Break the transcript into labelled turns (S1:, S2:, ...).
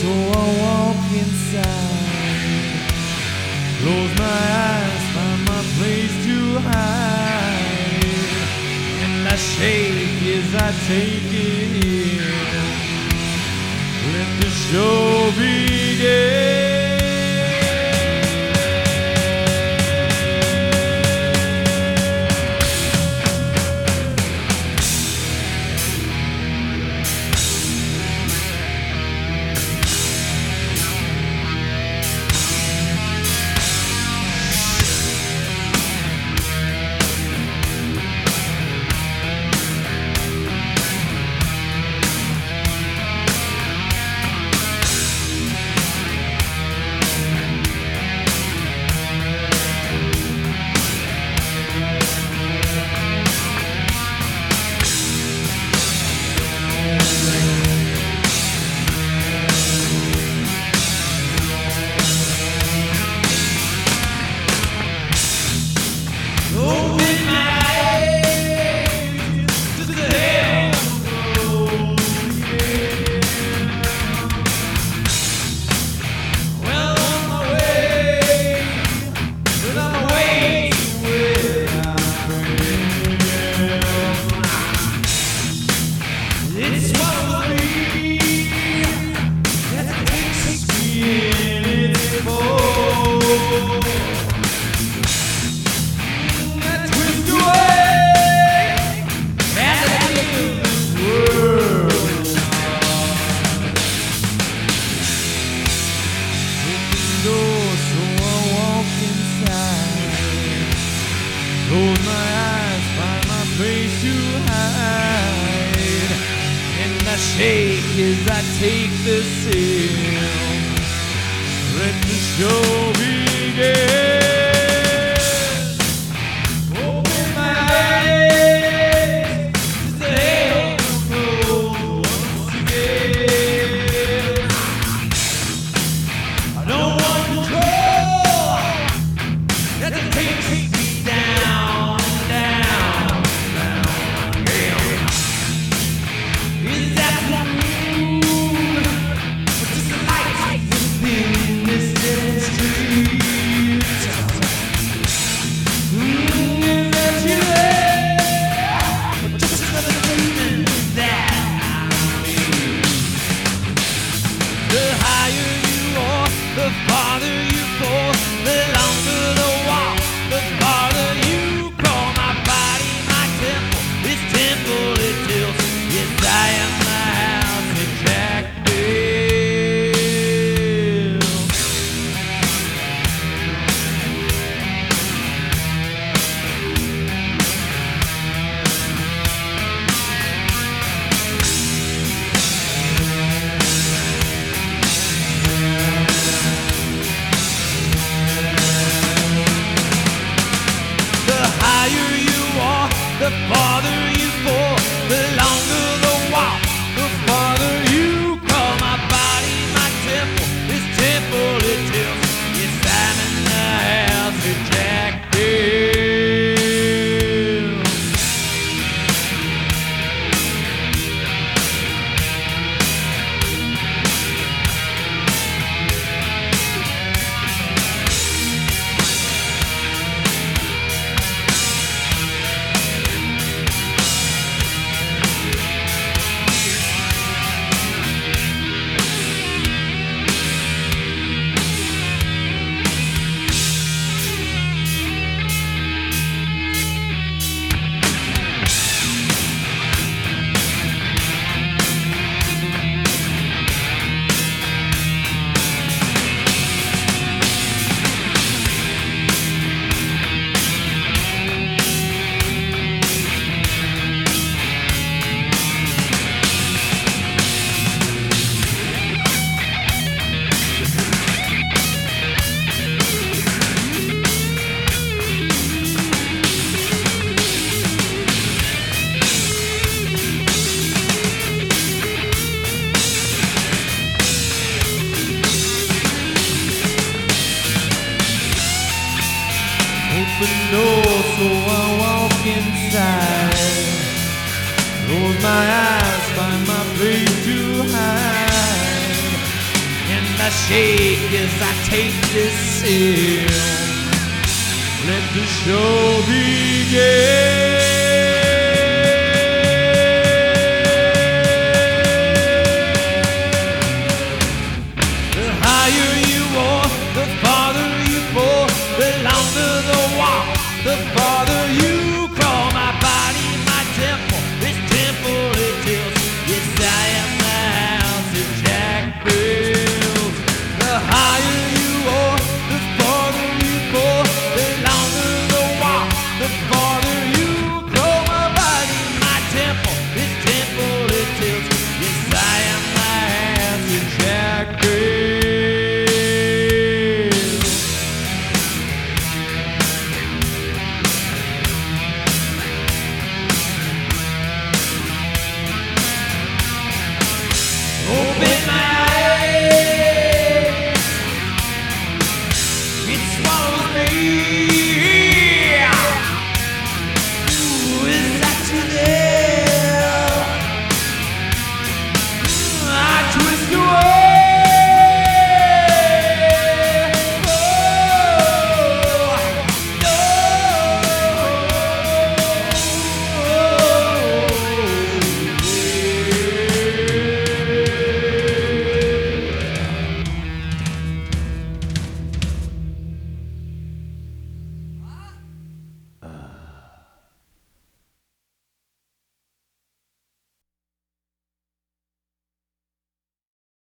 S1: so I walk inside. Close my eyes, find my place to hide, and I shake as I take it in. Let the show begin. Close my eyes, find my place to hide, and I shake as I take the sail. Let the show begin. Open my eyes, the hell goes once again. I don't want control. That's a take me down. The farther you fall, the longer the walk, the farther you crawl. My body, my temple, this temple it tilts. Yes, I am the house that Jack built. The farther you fall, the longer the walk, the farther you crawl. My body, my temple, this temple it tilts. Yes, I'm in the house that Jack built. Open door, so I walk inside. Close my eyes, find my place to hide, I shake as I take this sip. Let the show begin. The higher you walk, the farther you fall. The longer the walk, the farther